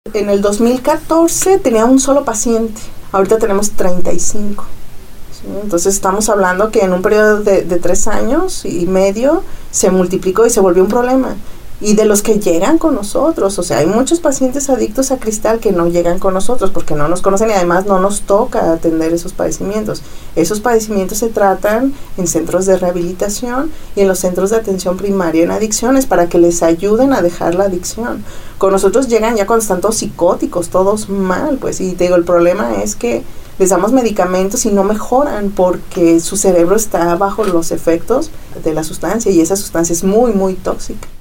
En el 2014 tenía un solo paciente, ahorita tenemos 35. ¿Sí? Entonces estamos hablando que en un periodo de 3 años y medio se multiplicó y se volvió un problema. Y de los que llegan con nosotros, o sea, hay muchos pacientes adictos a cristal que no llegan con nosotros porque no nos conocen y además no nos toca atender esos padecimientos. Esos padecimientos se tratan en centros de rehabilitación y en los centros de atención primaria en adicciones para que les ayuden a dejar la adicción. Con nosotros llegan ya cuando están todos psicóticos, todos mal, pues, y te digo, el problema es que les damos medicamentos y no mejoran porque su cerebro está bajo los efectos de la sustancia y esa sustancia es muy, muy tóxica.